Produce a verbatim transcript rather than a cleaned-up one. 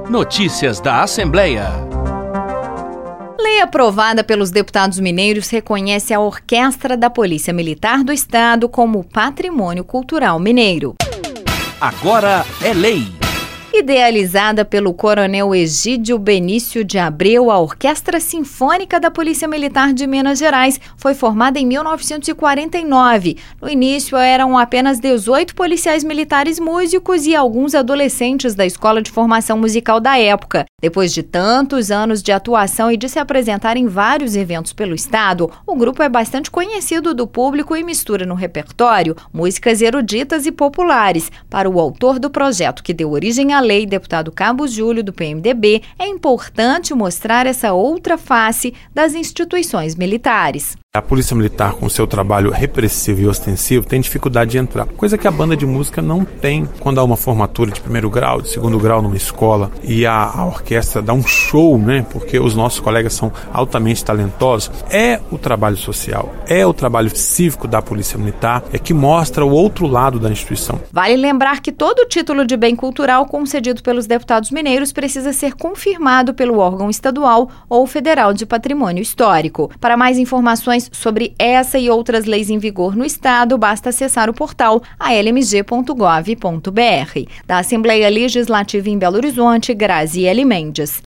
Notícias da Assembleia. Lei aprovada pelos deputados mineiros reconhece a Orquestra da Polícia Militar do Estado como Patrimônio Cultural Mineiro. Agora é lei. Idealizada pelo coronel Egídio Benício de Abreu, a Orquestra Sinfônica da Polícia Militar de Minas Gerais foi formada em mil novecentos e quarenta e nove. No início, eram apenas dezoito policiais militares músicos e alguns adolescentes da escola de formação musical da época. Depois de tantos anos de atuação e de se apresentar em vários eventos pelo estado, o grupo é bastante conhecido do público e mistura no repertório músicas eruditas e populares. Para o autor do projeto que deu origem à lei, deputado Cabo Júlio, do P M D B, é importante mostrar essa outra face das instituições militares. A Polícia Militar, com seu trabalho repressivo e ostensivo, tem dificuldade de entrar, coisa que a banda de música não tem. Quando há uma formatura de primeiro grau, de segundo grau numa escola e a, a orquestra dá um show, né? Porque os nossos colegas são altamente talentosos, é o trabalho social, é o trabalho cívico da Polícia Militar, é que mostra o outro lado da instituição. Vale lembrar que todo título de bem cultural concedido pelos deputados mineiros precisa ser confirmado pelo órgão estadual ou federal de patrimônio histórico. Para mais informações sobre essa e outras leis em vigor no estado, basta acessar o portal a l m g ponto gov ponto b r. Da Assembleia Legislativa em Belo Horizonte, Graziele Mendes.